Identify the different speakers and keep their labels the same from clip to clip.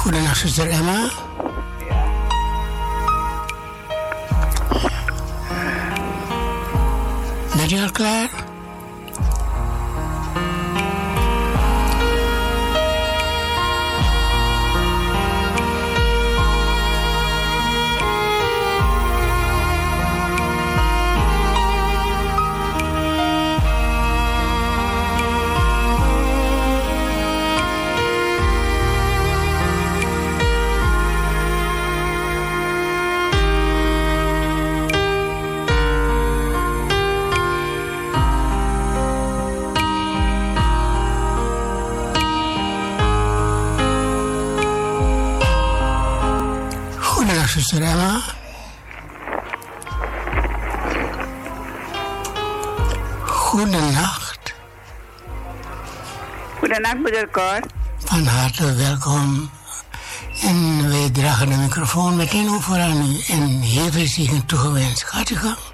Speaker 1: Goedendag, zuster Emma. Ben je al klaar? Zuster Emma. Goedenacht.
Speaker 2: Goedenacht, broeder Cor.
Speaker 1: Van harte welkom. En wij dragen de microfoon meteen over aan u en heel veel zegen toegewenst. Gaat u gang?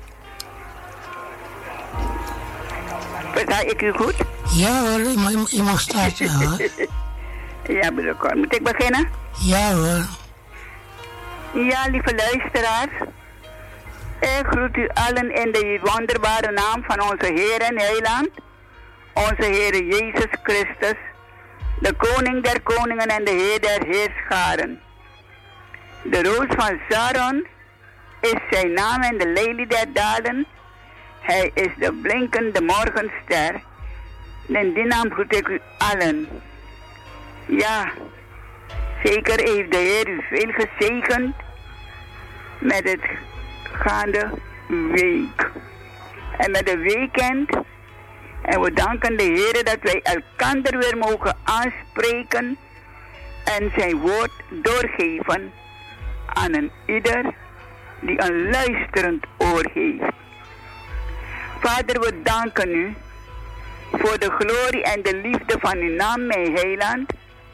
Speaker 2: Versta ik u goed?
Speaker 1: Ja hoor, je mag starten hoor.
Speaker 2: Ja, broeder Cor. Moet ik beginnen?
Speaker 1: Ja hoor.
Speaker 2: Ja, lieve luisteraars. Ik groet u allen in de wonderbare naam van onze Heer en Heiland, onze Heer Jezus Christus, de Koning der Koningen en de Heer der Heerscharen. De roos van Sharon is zijn naam en de lelie der dalen. Hij is de blinkende morgenster. In die naam groet ik u allen. Ja, zeker heeft de Heer u veel gezegend met het gaande week. En met de weekend. En we danken de Heer dat wij elkander weer mogen aanspreken en zijn woord doorgeven aan een ieder die een luisterend oor heeft. Vader, we danken u voor de glorie en de liefde van uw naam, mijn heiland.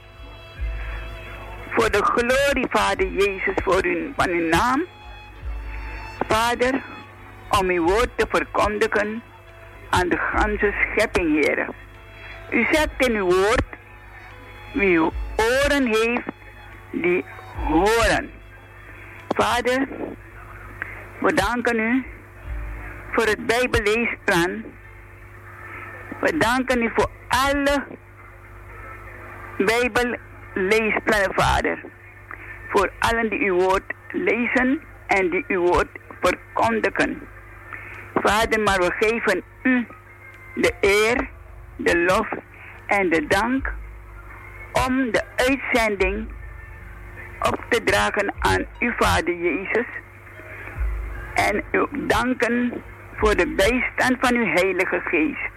Speaker 2: Voor de glorie, Vader Jezus, van uw naam. Vader, om uw woord te verkondigen aan de ganse schepping, Heer. U zegt in uw woord, wie oren heeft, die horen. Vader, we danken u voor het Bijbelleesplan. We danken u voor alle Bijbelleesplannen, Vader. Voor allen die uw woord lezen en die uw woord verkondigen. Vader, maar we geven u de eer, de lof en de dank om de uitzending op te dragen aan uw Vader Jezus. En u danken voor de bijstand van uw Heilige Geest.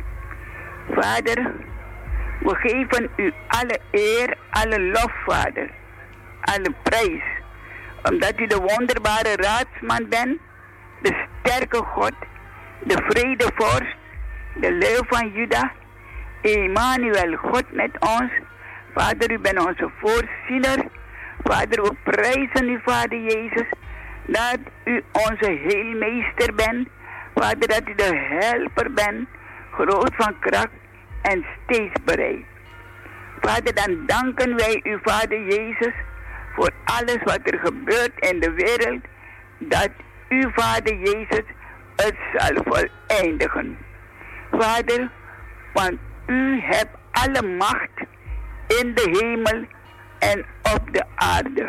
Speaker 2: Vader, we geven u alle eer, alle lof, Vader. Alle prijs. Omdat u de wonderbare raadsman bent. De sterke God. De vredevorst. De leeuw van Juda. Emmanuel, God met ons. Vader, u bent onze voorziener. Vader, we prijzen u, Vader Jezus. Dat u onze heelmeester bent. Vader, dat u de helper bent. Groot van kracht en steeds bereid. Vader, dan danken wij u, Vader Jezus, voor alles wat er gebeurt in de wereld, dat u, Vader Jezus, het zal voleindigen. Vader, want u hebt alle macht in de hemel en op de aarde.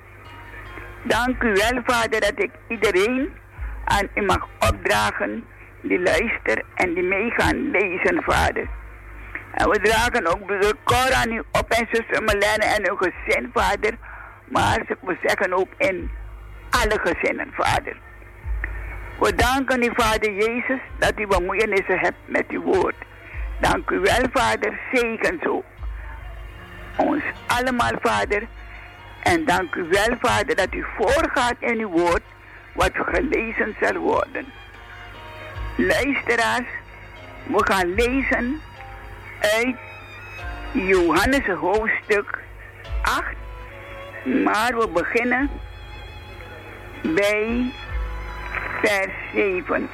Speaker 2: Dank u wel, Vader, dat ik iedereen aan u mag opdragen die luistert en die mee gaan lezen, Vader. En we dragen ook broeder Cor aan u op en zuster Marlene en uw gezin, Vader. Maar we zeggen ook in alle gezinnen, Vader. We danken u, Vader Jezus, dat u bemoeienissen hebt met uw woord. Dank u wel, Vader. Zegen zo ons allemaal, Vader. En dank u wel, Vader, dat u voorgaat in uw woord, wat gelezen zal worden. Luisteraars, we gaan lezen uit Johannes hoofdstuk 8, maar we beginnen bij vers 7.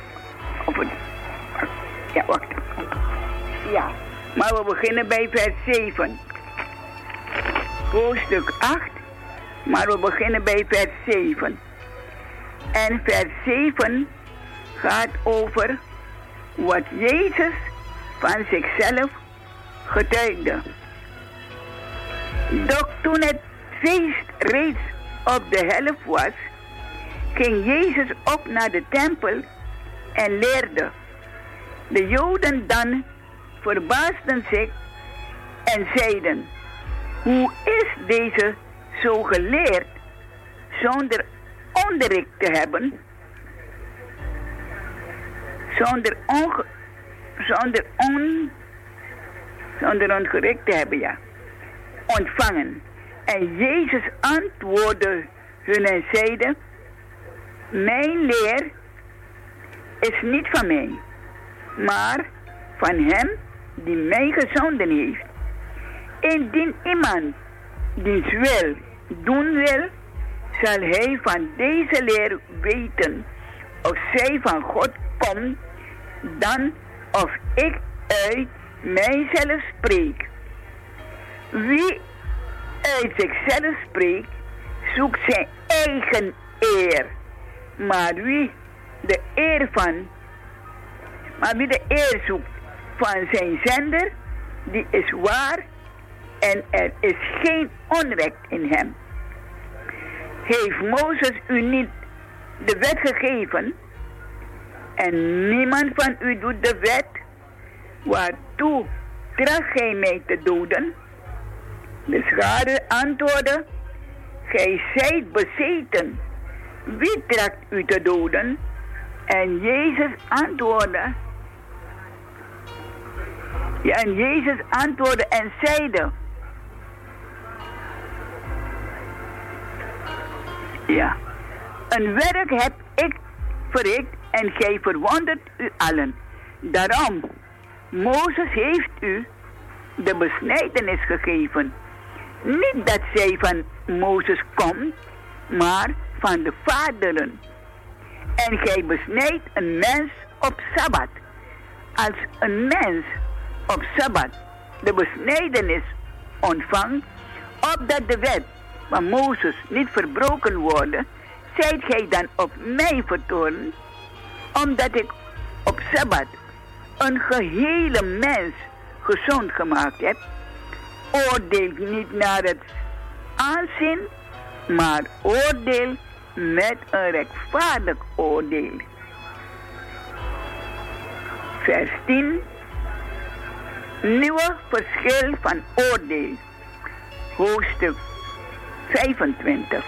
Speaker 2: Ja, maar we beginnen bij vers 7. hoofdstuk 8, maar we beginnen bij vers 7. En vers 7 gaat over wat Jezus van zichzelf getuigde. Doch toen het feest reeds op de helft was, ging Jezus op naar de tempel en leerde. De Joden dan verbaasden zich en zeiden: hoe is deze zo geleerd zonder onderricht te hebben? Zonder onderricht te hebben, ja. Ontvangen. En Jezus antwoordde hun en zeide: mijn leer is niet van mij, maar van hem die mij gezonden heeft. Indien iemand diens wil doen wil, zal hij van deze leer weten of zij van God komt, dan of ik uit mijzelf spreek. Wie uit zichzelf spreekt, zoekt zijn eigen eer. Maar wie de eer zoekt van zijn zender, die is waar en er is geen onrecht in hem. Heeft Mozes u niet de wet gegeven? En niemand van u doet de wet, waartoe tracht gij mij te doden? De schare antwoordde: gij zijt bezeten. Wie tracht u te doden? En Jezus antwoordde en zeide: ja, een werk heb ik verricht en gij verwondert u allen. Daarom, Mozes heeft u de besnijdenis gegeven. Niet dat zij van Mozes komt, maar van de vaderen. En gij besnijdt een mens op Sabbat. Als een mens op Sabbat de besnijdenis ontvangt, opdat de wet van Mozes niet verbroken worden, zijt gij dan op mij vertoornd, omdat ik op Sabbat een gehele mens gezond gemaakt heb? Oordeel niet naar het aanzien, maar oordeel met een rechtvaardig oordeel. Vers 10. Nieuwe verschil van oordeel. Hoofdstuk 25.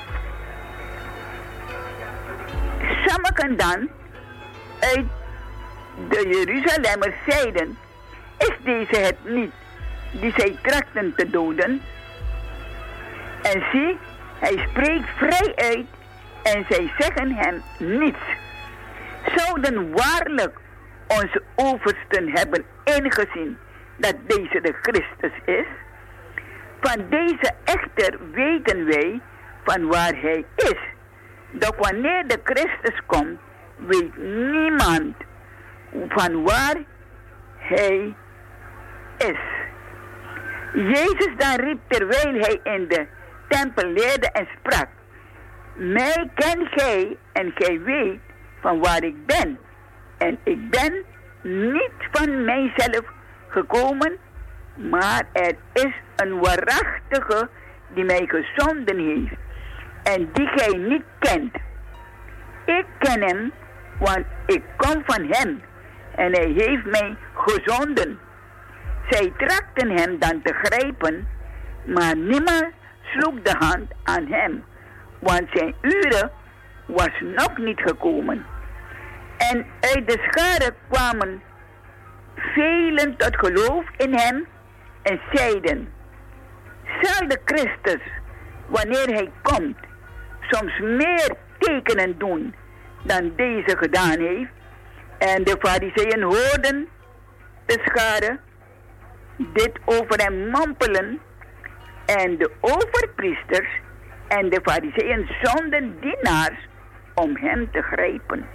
Speaker 2: Sommigen dan uit de Jeruzalemmers zeiden: is deze het niet die zij trachten te doden? En zie, hij spreekt vrij uit en zij zeggen hem niets. Zouden waarlijk onze oversten hebben ingezien dat deze de Christus is? Van deze echter weten wij van waar hij is. Doch wanneer de Christus komt, weet niemand van waar hij is. Jezus dan riep terwijl hij in de tempel leerde en sprak: mij kent gij en gij weet van waar ik ben. En ik ben niet van mijzelf gekomen, maar er is een waarachtige die mij gezonden heeft en die gij niet kent. Ik ken hem, want ik kom van hem en hij heeft mij gezonden. Zij trachtten hem dan te grijpen, maar niemand sloeg de hand aan hem, want zijn uren was nog niet gekomen. En uit de schare kwamen velen tot geloof in hem en zeiden: zal de Christus, wanneer hij komt, soms meer tekenen doen dan deze gedaan heeft? En de Farizeeën hoorden de schare dit over hem mompelen, en de overpriesters en de Farizeeën zonden dienaars om hem te grijpen.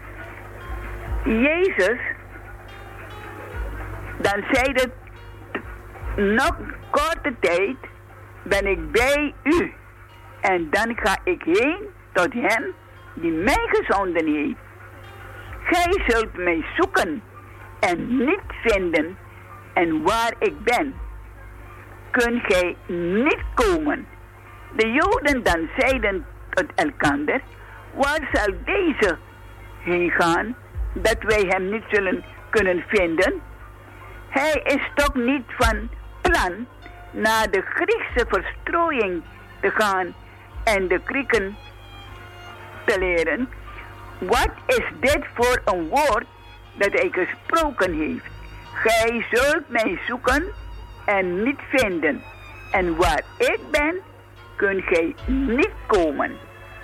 Speaker 2: Jezus dan zeide nog korte tijd ben ik bij u. En dan ga ik heen tot hem die mij gezonden heeft. Gij zult mij zoeken en niet vinden. En waar ik ben, kunt gij niet komen. De Joden dan zeiden tot elkander, waar zal deze heen gaan, dat wij hem niet zullen kunnen vinden? Hij is toch niet van plan naar de Griekse verstrooiing te gaan en de Grieken te leren. Wat is dit voor een woord dat hij gesproken heeft? Gij zult mij zoeken en niet vinden. En waar ik ben, kunt gij niet komen.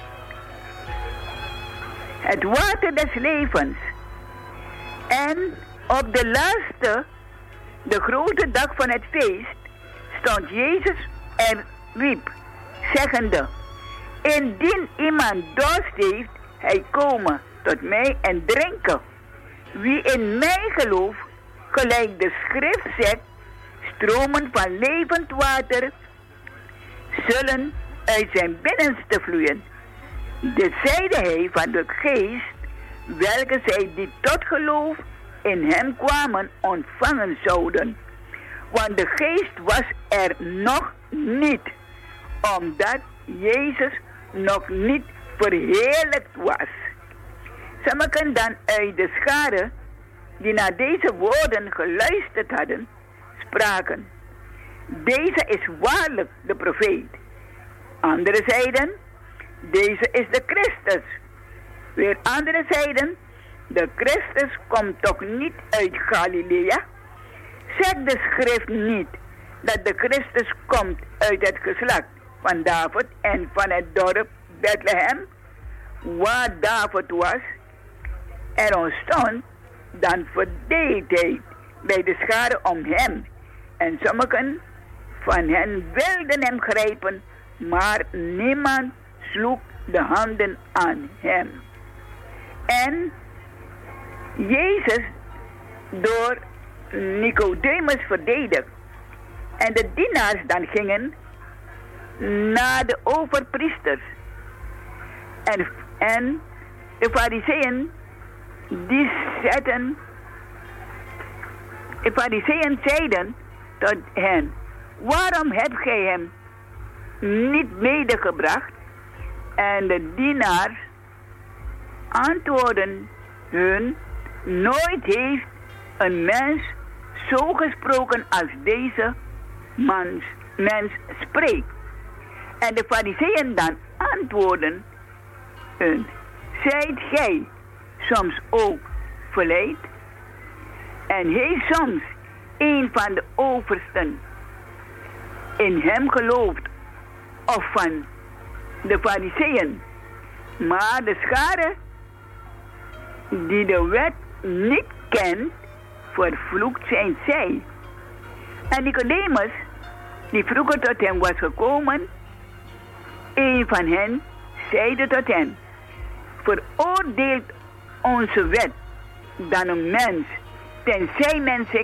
Speaker 2: Het water des levens. En op de laatste, de grote dag van het feest, stond Jezus en riep, zeggende, indien iemand dorst heeft, hij komen tot mij en drinken. Wie in mij gelooft, gelijk de schrift zegt, stromen van levend water zullen uit zijn binnenste vloeien. Dit zeide hij van de geest, welke zij die tot geloof in hem kwamen ontvangen zouden. Want de geest was er nog niet, omdat Jezus nog niet verheerlijkt was. Sommigen dan uit de schare, die naar deze woorden geluisterd hadden, spraken, deze is waarlijk de profeet. Anderen zeiden, deze is de Christus. Weer anderen zeiden, de Christus komt toch niet uit Galilea? Zegt de schrift niet dat de Christus komt uit het geslacht van David en van het dorp Bethlehem, waar David was? Er ontstond dan verdeeldheid bij de schare om hem. En sommigen van hen wilden hem grijpen, maar niemand sloeg de handen aan hem. En Jezus door Nicodemus verdedigd. En de dienaars dan gingen naar de overpriesters. En de fariseeën die de fariseeën zeiden tot hen, waarom hebt gij hem niet medegebracht? En de dienaars antwoorden hun, nooit heeft een mens zo gesproken als deze mens spreekt. En de fariseeën dan antwoorden hun, zijt gij soms ook verleid? En heeft soms een van de oversten in hem geloofd, of van de fariseeën? Maar de schare die de wet niet kent, vervloekt zijn zij. En Nicodemus, die vroeger tot hem was gekomen, een van hen zeide tot hen, veroordeelt onze wet dan een mens, tenzij men zich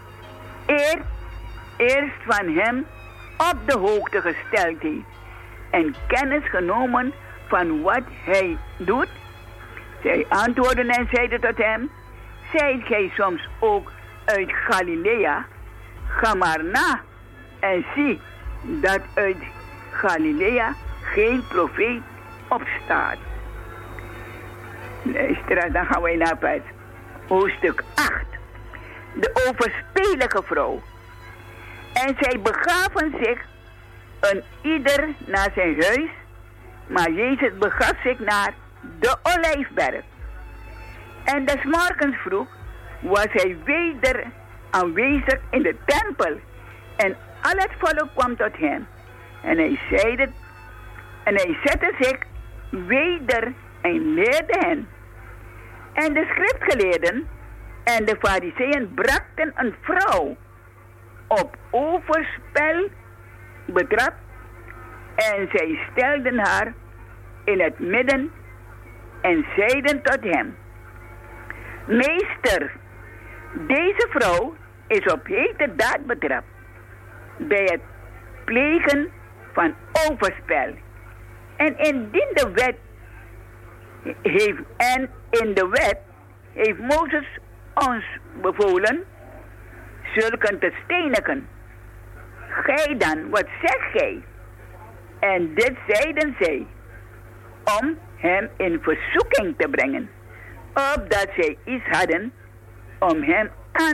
Speaker 2: eerst van hem op de hoogte gesteld heeft en kennis genomen van wat hij doet? Zij antwoordden en zeiden tot hem, zijt gij soms ook uit Galilea? Ga maar na en zie dat uit Galilea geen profeet opstaat. Luister, dan gaan wij naar vers hoofdstuk 8. De overspelige vrouw. En zij begaven zich een ieder naar zijn huis, maar Jezus begaf zich naar de Olijfberg. En des morgens vroeg was hij weder aanwezig in de tempel. En al het volk kwam tot hem. En hij zette zich weder en leerde hen. En de schriftgeleerden en de fariseeën brachten een vrouw op overspel betrapt. En zij stelden haar in het midden en zeiden tot hem, meester, deze vrouw is op hete daad betrapt bij het plegen van overspel. En in de wet heeft Mozes ons bevolen zulken te stenigen. Gij dan, wat zegt gij? En dit zeiden zij, om hem in verzoeking te brengen, opdat zij iets hadden om hem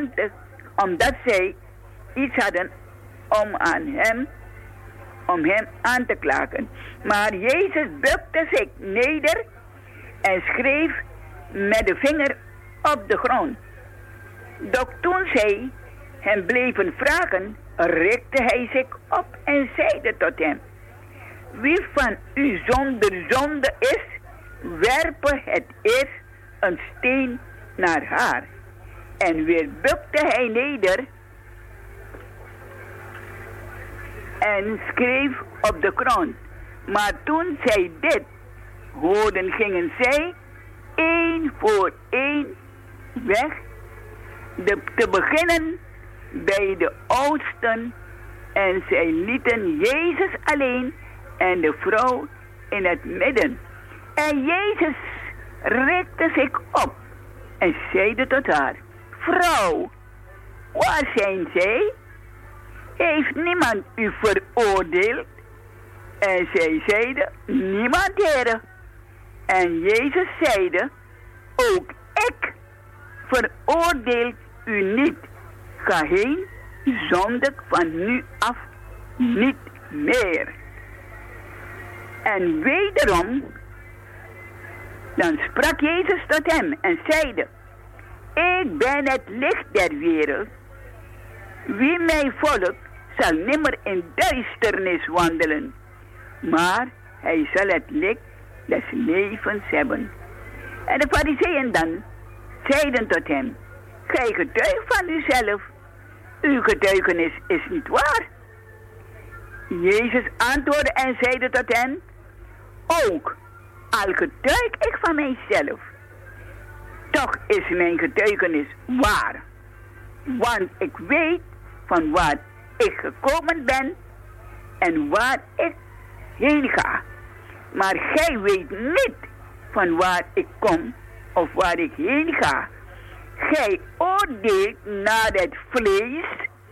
Speaker 2: aan te klagen. Maar Jezus bukte zich neder en schreef met de vinger op de grond. Doch toen zij hem bleven vragen, richtte hij zich op en zeide tot hem, wie van u zonder zonde is, werpe het eerst een steen naar haar. En weer bukte hij neder en schreef op de grond. Maar toen zij dit hoorden, gingen zij één voor één weg, te beginnen bij de oudsten, en zij lieten Jezus alleen en de vrouw in het midden. En Jezus richtte zich op en zeide tot haar, vrouw, waar zijn zij? Heeft niemand u veroordeeld? En zij zeide, niemand, Heere. En Jezus zeide, ook ik veroordeel u niet. Ga heen, zondig van nu af niet meer. En wederom, dan sprak Jezus tot hem en zeide, ik ben het licht der wereld. Wie mij volgt, zal nimmer in duisternis wandelen, maar hij zal het licht des levens hebben. En de Farizeeën dan zeiden tot hem, gij getuigt van uzelf, uw getuigenis is niet waar. Jezus antwoordde en zeide tot hen, ook al getuig ik van mijzelf, toch is mijn getuigenis waar. Want ik weet van waar ik gekomen ben en waar ik heen ga. Maar gij weet niet van waar ik kom of waar ik heen ga. Gij oordeelt naar het vlees.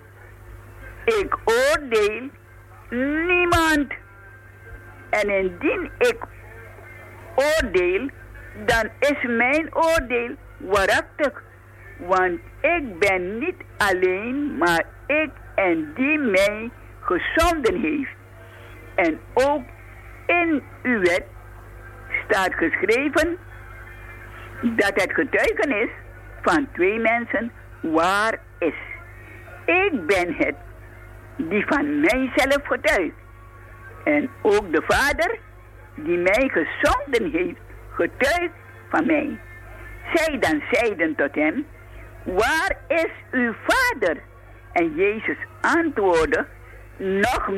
Speaker 2: Ik oordeel niemand. En indien ik oordeel, dan is mijn oordeel waarachtig. Want ik ben niet alleen, maar ik en die mij gezonden heeft. En ook in uw wet staat geschreven dat het getuigenis van 2 mensen waar is. Ik ben het die van mijzelf getuigt. En ook de Vader die mij gezonden heeft, getuigt van mij. Zij dan zeiden tot hem, waar is uw Vader? En Jezus antwoordde, nog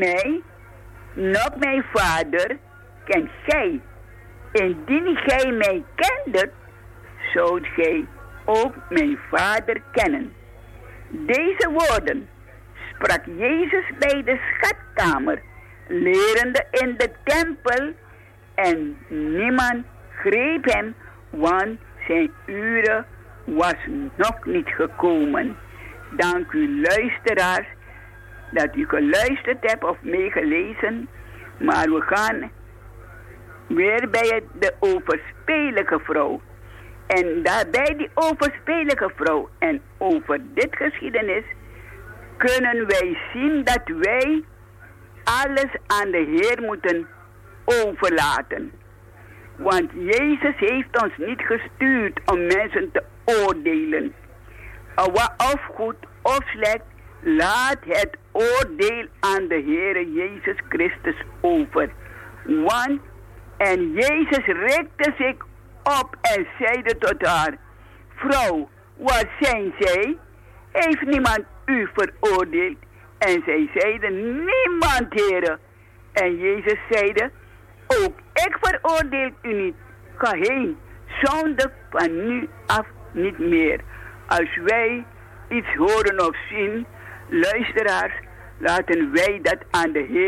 Speaker 2: mijn Vader kent gij. Indien gij mij kendet, zoudt gij ook mijn Vader kennen. Deze woorden sprak Jezus bij de schatkamer, lerende in de tempel, en niemand greep hem, want zijn uren was nog niet gekomen. Dank u luisteraars dat u geluisterd hebt of meegelezen. Maar we gaan weer bij de overspelige vrouw. En daarbij die overspelige vrouw en over dit geschiedenis kunnen wij zien dat wij alles aan de Heer moeten overlaten. Want Jezus heeft ons niet gestuurd om mensen te oordelen. Of goed of slecht, laat het oordeel aan de Heere Jezus Christus over. Want, en Jezus richtte zich op en zeide tot haar, vrouw, waar zijn zij? Heeft niemand u veroordeeld? En zij zeiden, niemand, Heere. En Jezus zeide, ook ik veroordeel u niet. Ga heen, zondig van nu af niet meer. Als wij iets horen of zien, luisteraars, laten wij dat aan de Heere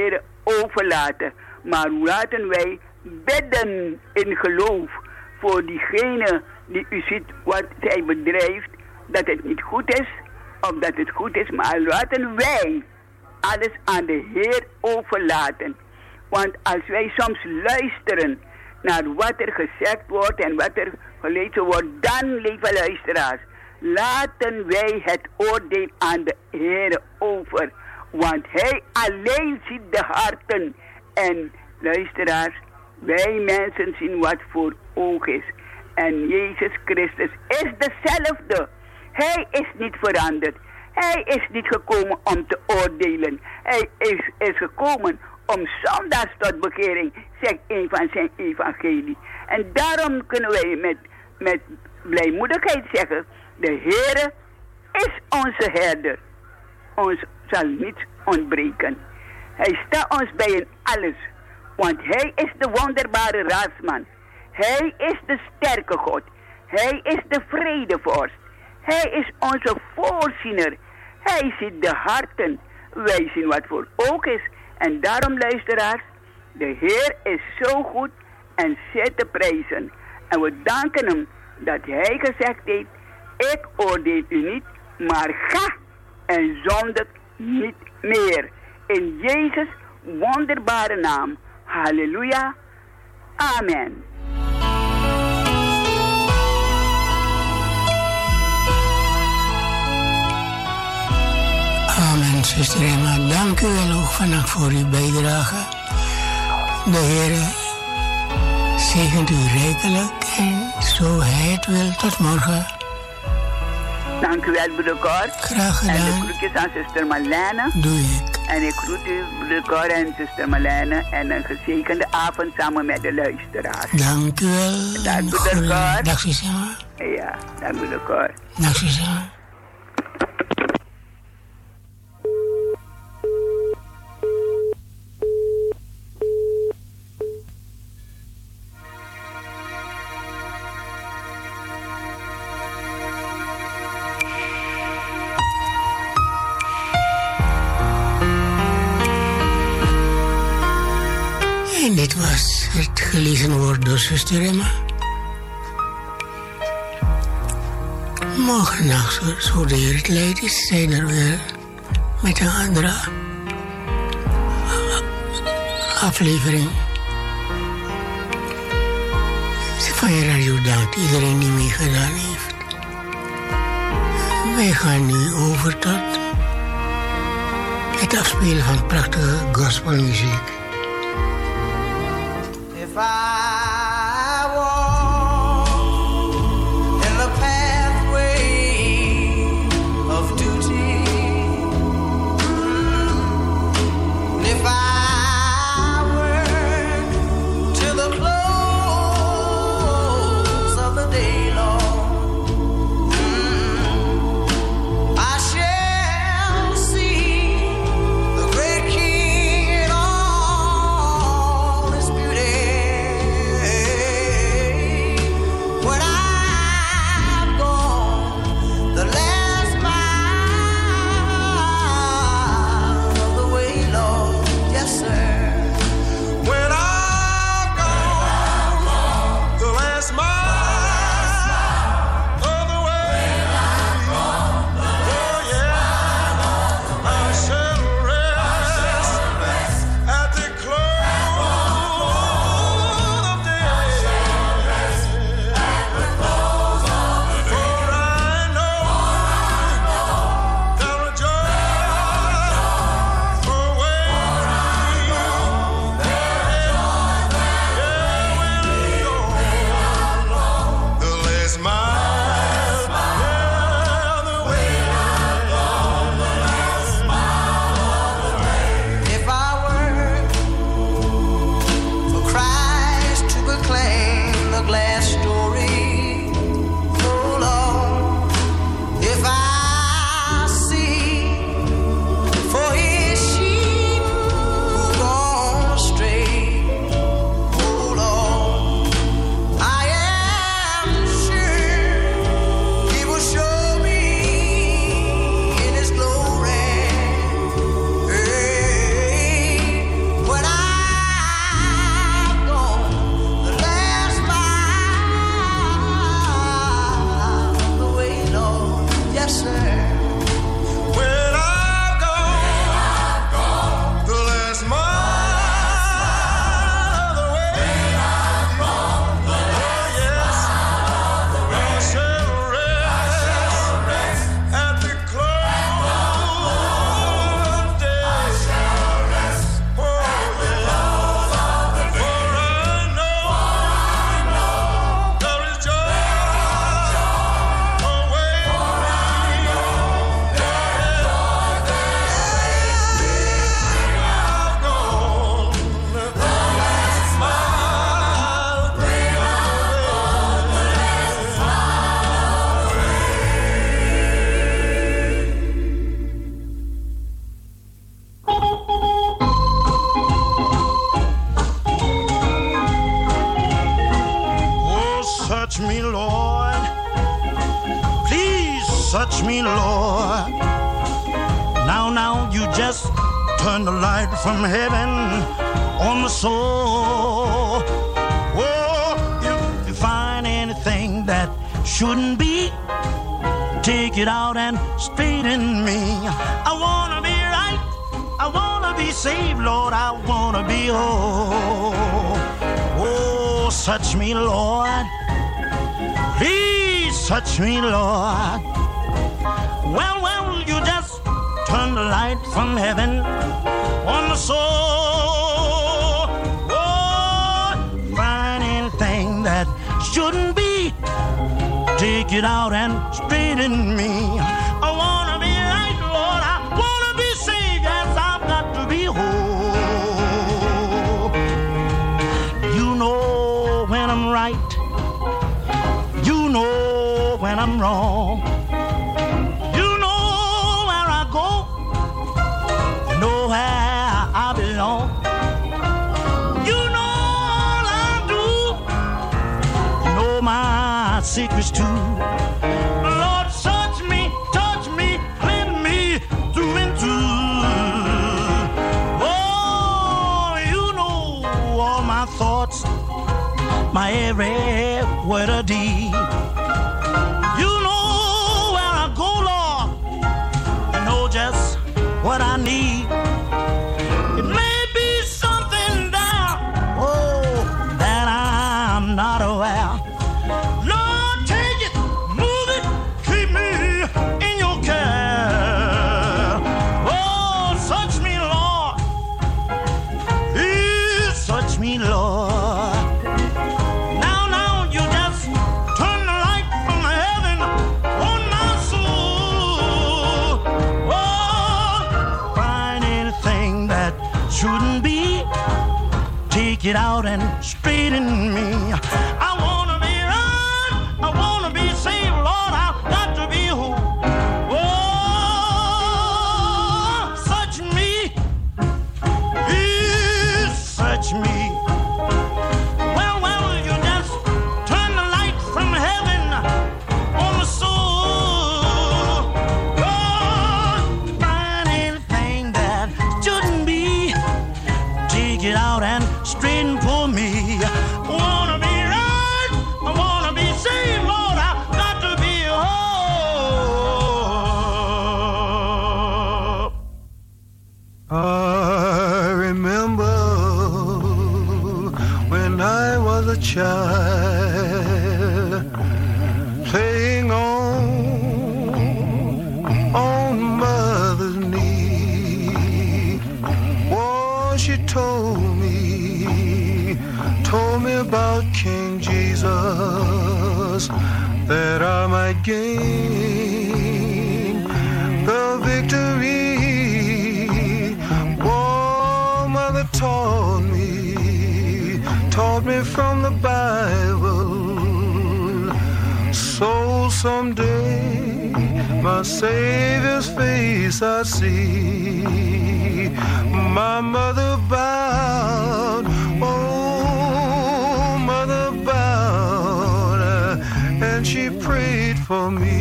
Speaker 2: overlaten. Maar hoe laten wij bidden in geloof voor diegene die u ziet wat zij bedrijft, dat het niet goed is of dat het goed is, maar laten wij alles aan de Heer overlaten. Want als wij soms luisteren naar wat er gezegd wordt en wat er gelezen wordt, dan, lieve luisteraars, laten wij het oordeel aan de Heer over. Want Hij alleen ziet de harten. En luisteraars, wij mensen zien wat voor oog is. En Jezus Christus is dezelfde. Hij is niet veranderd. Hij is niet gekomen om te oordelen. Hij is gekomen om zondaars tot bekering, zegt een van zijn evangelie. En daarom kunnen wij met blijmoedigheid zeggen, de Heere is onze herder. Ons zal niets ontbreken. Hij staat ons bij in alles. Want Hij is de wonderbare raadsman. Hij is de sterke God. Hij is de vredevorst. Hij is onze voorziener. Hij ziet de harten. Wij zien wat voor oog is. En daarom, luisteraars, de Heer is zo goed en zeer te prijzen. En we danken Hem dat Hij gezegd heeft, ik oordeel u niet, maar ga en zondig niet meer. In Jezus' wonderbare naam. Halleluja. Amen.
Speaker 1: Amen, zuster Emma. Dank u wel ook vannacht voor uw bijdrage. De Heer zegent u rijkelijk en zo Hij het wil. Tot morgen.
Speaker 2: Dank u wel, broeder Cor.
Speaker 1: Graag gedaan.
Speaker 2: En de groetjes aan zuster Marlene.
Speaker 1: Doe ik.
Speaker 2: En ik groet u, broeder Cor en zuster Marlene. En een gezegende avond samen met de luisteraars.
Speaker 1: Dank u wel.
Speaker 2: Dag, broeder Cor.
Speaker 1: Dag, zuster.
Speaker 2: Ja, dag, broeder Cor.
Speaker 1: Dag, zuster. En dit was het gelezen woord door zuster Emma. Morgen nacht, zo de Heer het leidt, is zijn er weer met een andere aflevering. Van je radio dankt iedereen die meegedaan heeft. Wij gaan nu over tot het afspelen van prachtige gospelmuziek.
Speaker 3: If I walk in the pathway of duty, if I work till the close of the day, Lord, I shall see the great King in all His beauty.
Speaker 4: touch me, Lord. Now, you just turn the light from heaven on my soul. Oh, if you find anything that shouldn't be, take it out and straighten me. I wanna be right, I wanna be saved, Lord, I wanna be whole. Oh, touch me, Lord. Please touch me, Lord. Well, you just turn the light from heaven on the soul. Oh, find anything that shouldn't be, take it out and straighten me. I wanna be right, Lord, I wanna be saved, yes, I've got to be whole. You know when I'm right, you know when I'm wrong. You know where I go, you know where I belong. You know all I do, you know my secrets too. Lord, touch me, cleanse me through and through. Oh, you know all my thoughts, my every word or deed. You know where I go, Lord. You know just what I need. It may be something down, oh, that I'm not aware. Lord, take it, move it, keep me in your care. Oh, search me, Lord. Please search me, Lord. Now, you just turn the light from heaven on my soul. Oh, find anything that shouldn't be, take it out and straighten me. I wanna be right, I wanna be saved, Lord, I've got to be whole. Oh, search me, please search me. Well, you just turn the light from heaven on the soul. Oh, find anything that shouldn't be, take it out and straighten for me. I wanna be right, I wanna be saved, Lord, I've got to be whole.
Speaker 5: I remember when I was a child playing on mother's knee. Oh, she told me about King Jesus, that I might gain the victory. Oh, mother taught me from the Bible, so someday my Savior's face I see. My mother bowed, oh, mother bowed, and she prayed for me.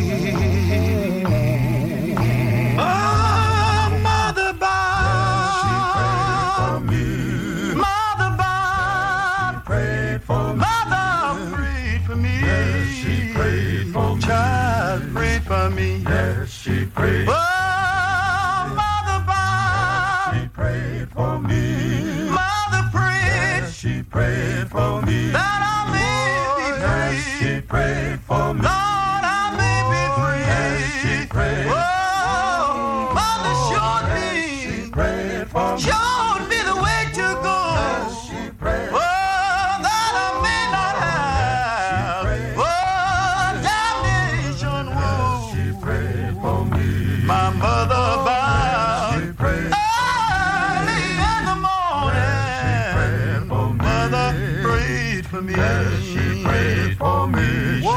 Speaker 5: Oh, mother bowed, she prayed for me. Mother bowed, prayed for me. Mother prayed for me. Yes, she prayed for me. Child prayed for me. Yes, she prayed. Oh, mother bowed, she prayed for me. Mother prayed, yes, she prayed for me. That I may be free. Yes, she prayed for me. Lord, I may be free. Yes, she prayed. Oh, mother showed me. Yes, she prayed for me. Showed me the way to go. Yes, she prayed. Oh, that I may not have. Oh, damnation. Yes, she prayed for me. My mother bowed. She prayed. Early in the morning. Yes, she prayed for me. Mother prayed for me. Yes, she prayed for me.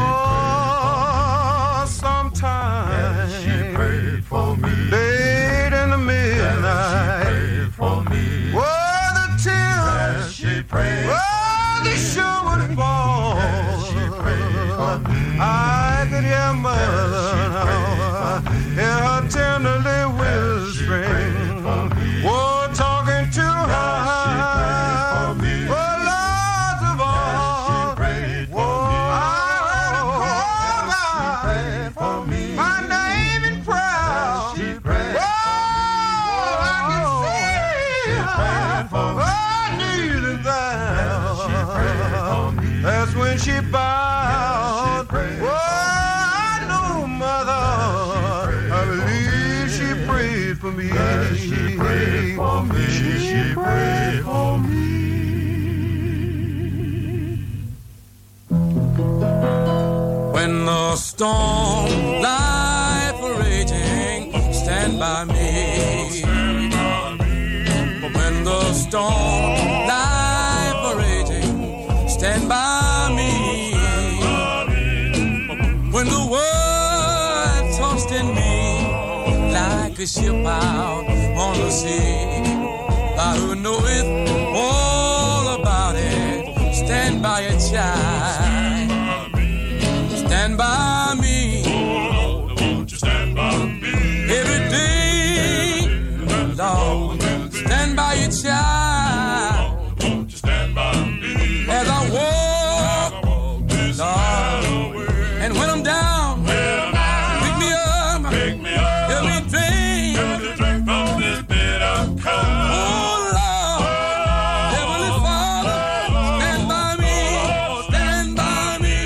Speaker 5: Oh, sometimes. Yes, she prayed for me. Late in the midnight. Yes, she prayed for me. Oh, the tears. Yes, she prayed. Oh, the shoe would fall. Yes, she prayed for me. I could hear mother now. she bowed. Oh, I know, Mother. I believe she prayed for me. Yes, she prayed for me. She prayed for me.
Speaker 6: When the storm life raging, stand by me. When the storm life raging, stand by me. When the world tossed in me like a ship out on the sea, I who knoweth all about it, stand by a child. Stand by me. Oh, won't you stand by me? Every day, Lord, stand by your child. Oh, won't you stand by me? As I walk, Lord, and when I'm down, pick me up, help me drink from this bitter cup. Oh, Lord, Heavenly Father, stand by me, stand by me.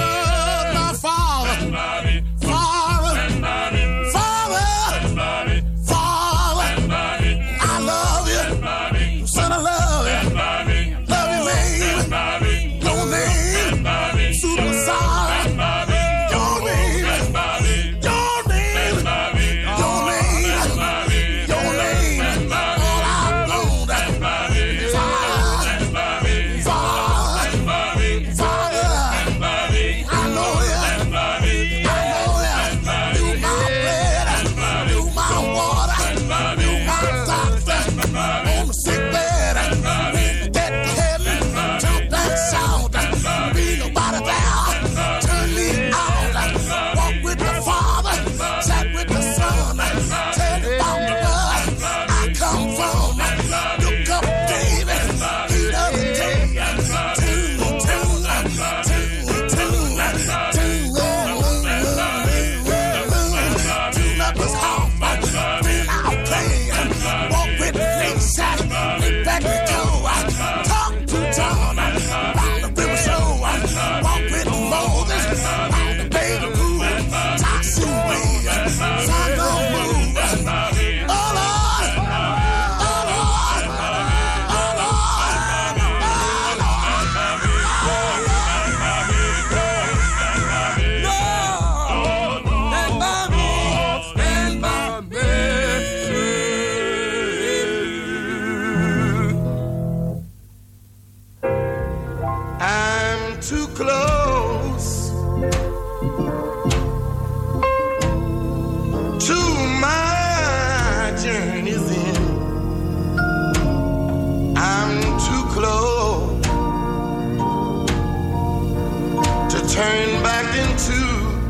Speaker 5: Turn back into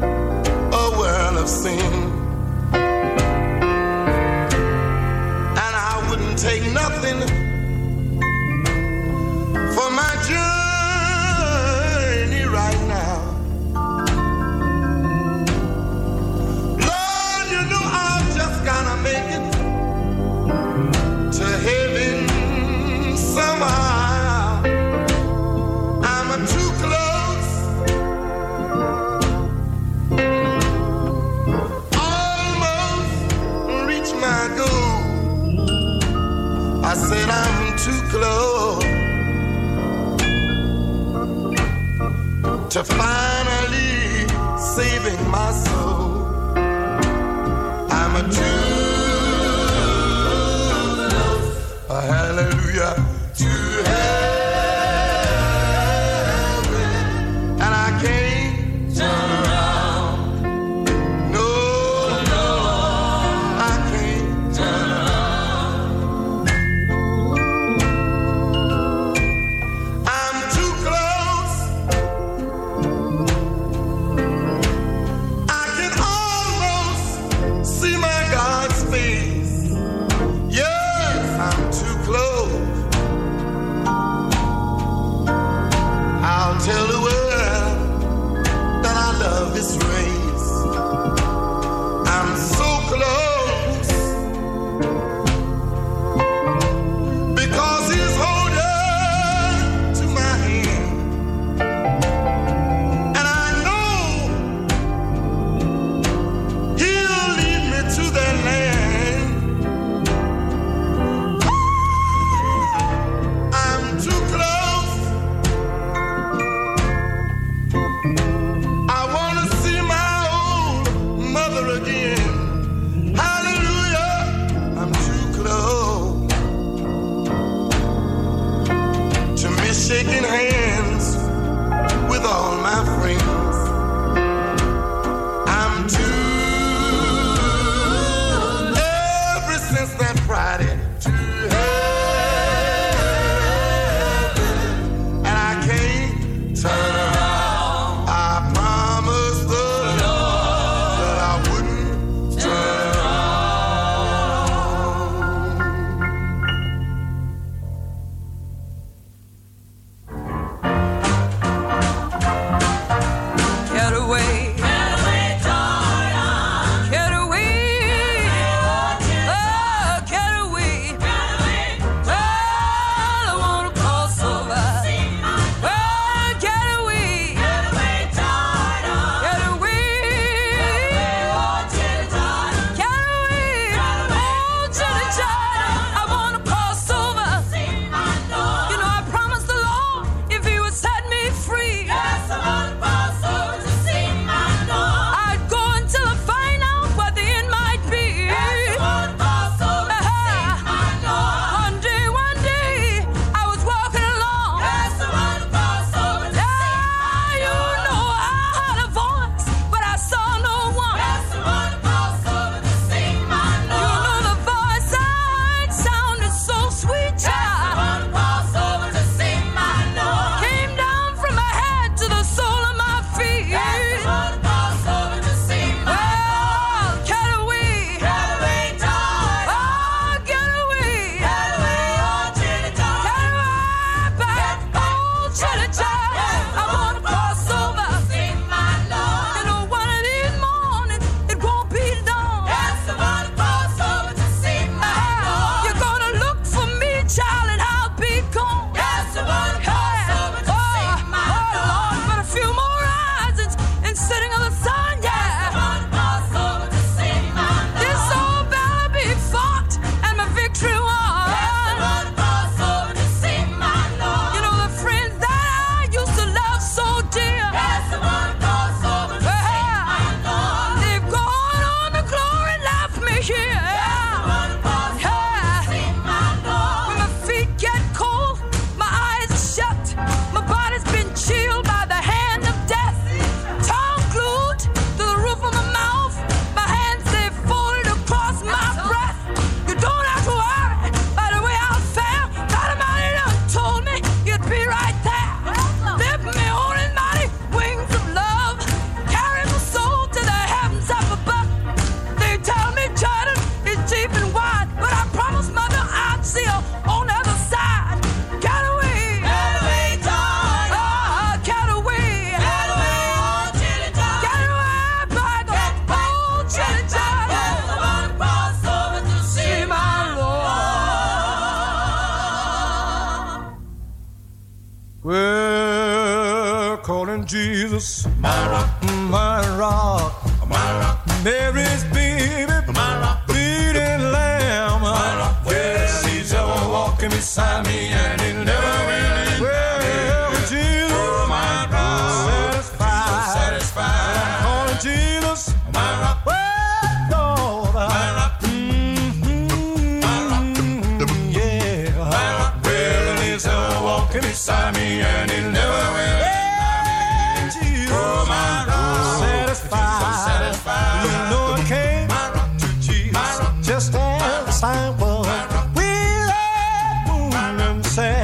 Speaker 5: a world of sin. And I wouldn't take nothing for my journey right now. Lord, you know I've just gotta make it to heaven somehow. I'm too close. My goal. I said I'm too close to finally saving my soul. I'm a too close, hallelujah, to heaven, and I can't turn around. No, I can't turn around. I'm too close. I can almost see my God's face. Yes, I'm too close.
Speaker 7: shaking hands with all my friends. I'm too, ever since that Friday, to heaven, and I can't turn around. I promised the Lord that I wouldn't turn
Speaker 3: Get away, darling. Get away, oh, get away. Well, I wanna cross over. Well, get away, darling. Get away, oh, get away, oh, chilly child. I wanna cross over. You know, I promised the Lord if He would set me free. Yes, I wanna cross over to see my Lord. I'd go until I find out what the end might be. Yes, I wanna cross over to see my Lord. One day, I was walking along. Yes, I wanna cross over to see my Lord. You know, I heard a voice, but I saw no one. Yes, I wanna cross over to see my Lord. You know, the voice I heard sounded so sweet, child. Yes, I wanna cross over to see my Lord. Came down from my head to the sole of my feet. Yes, I wanna cross over to see my Lord. Get away, darling. Oh, get away, oh, chilly child. Get away, back, oh, chilly child. I wanna cross over to see my Lord. You know, one of these mornings it won't be long. Yes, I wanna cross over to see my Lord. You're gonna look for me, child, and I'll be gone. Yes, I wanna cross over to see my Lord. But a few more risings and setting of the sun, yeah. Yes, I wanna cross over to see my Lord. This old battle be fought and my victory won. Yes, I wanna cross over to see my Lord. You know, the friends that I used to love so dear. Yes, I wanna cross over to see my Lord. They've gone on to glory and left me here. Yes, I wanna cross over to see my Lord. When my feet get cold, my eyes are shut, my body's been chilled by the hand of death. Tongue glued to the roof of my mouth, my hands they've folded across my breath. You don't have to worry by the way I feel. God Almighty done told me you'd be right there. Lift me on His mighty wings of love, carry my soul to the heavens up above. They tell me Jordan is deep and wide, but I promised Mother I'd see her on the other side. Get away, darling. Oh, get away, oh, chilly child. Get away, back, oh, chilly child. Yes, I wanna cross over to see my Lord.
Speaker 5: Well, calling Jesus, my rock, Mary's baby, bleeding lamb. Well, she's ever walking beside me and it never will. Well, Jesus, my rock, satisfied. I'm calling Jesus, my rock. Well, Lord, my rock, yeah, my rock. Well, he's ever walking beside me and it never will. Jesus, my rock, satisfied. You know I came to Jesus just as I was. We let wound and sad.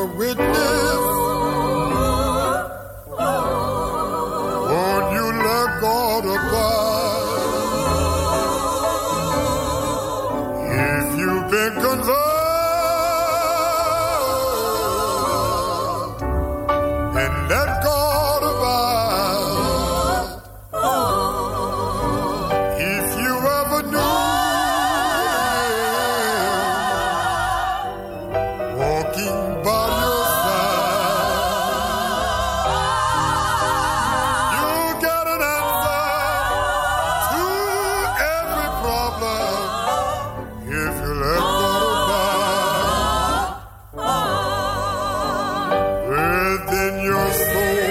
Speaker 8: witness. Won't you let God abide? If you've been converted, and let God abide. If you ever knew walking by your side, you'll get an answer to every problem if you let God abide within your soul.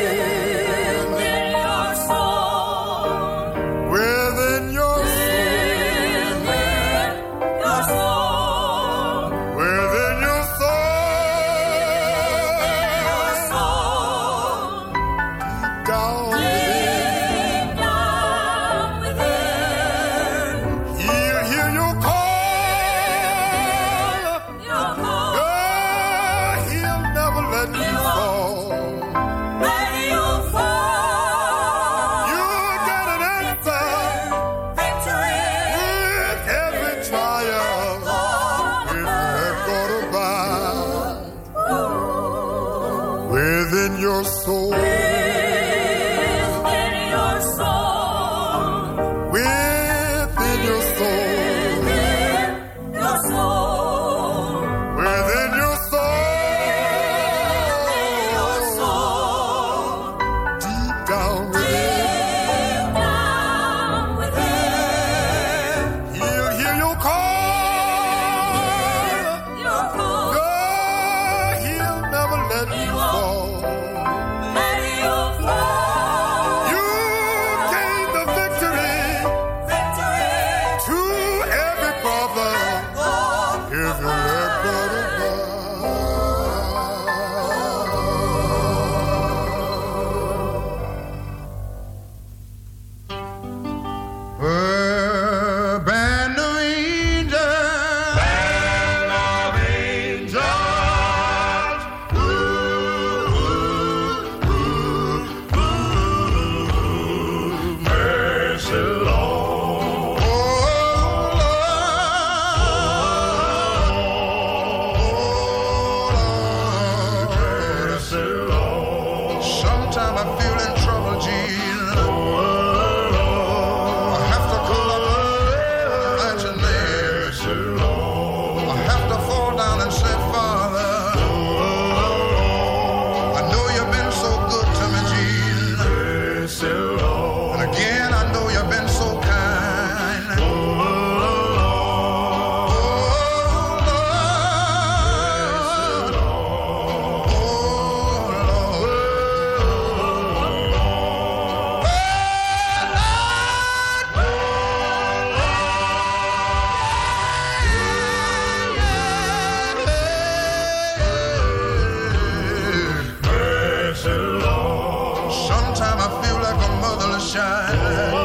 Speaker 8: Within your soul. Within your soul. Deep down within. He'll hear your call. He'll never let you fall. You'll get an answer with every trial if you let God abide within your soul. Within your soul. Within your soul. Deep down within. He'll hear your call. He'll never let you fall. You gain the victory to every problem if you let God abide. Band of angels, mercy, Lord. Oh, Lord. Mercy, Lord. Sometimes I feel in trouble, Jesus. I have to call up at your name. I have to fall down and say, Father, I know you've been so good to me, Jesus. And again, I know you've been so kind. Oh, Lord. Sometimes I feel like a motherless child.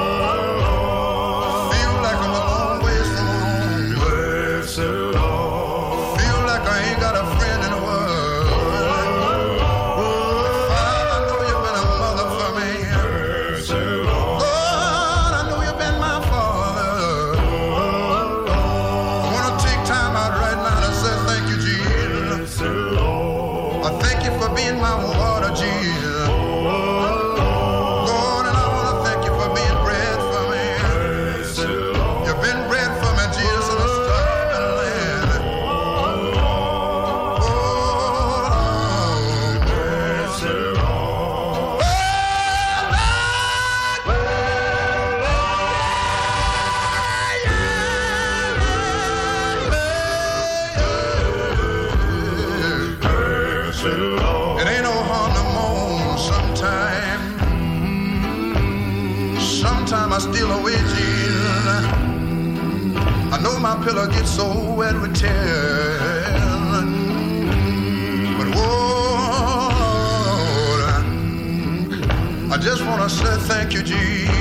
Speaker 8: Feel like I'm a long ways from home. Feel like I ain't got a friend in the world. Father, I know you've been a mother for me. Lord, I know you've been my father. I want to take time out right now to say thank you, Jesus. I thank you for being my water, Jesus. Lord, and I want to thank you for being bread for me. You've been bread for me, Jesus, in a starving land. Oh, Lord. It ain't no harm to moan sometime. Sometime I steal away, Jesus. I know my pillow gets so wet with tears. But whoa, Lord, I just want to say thank you, Jesus.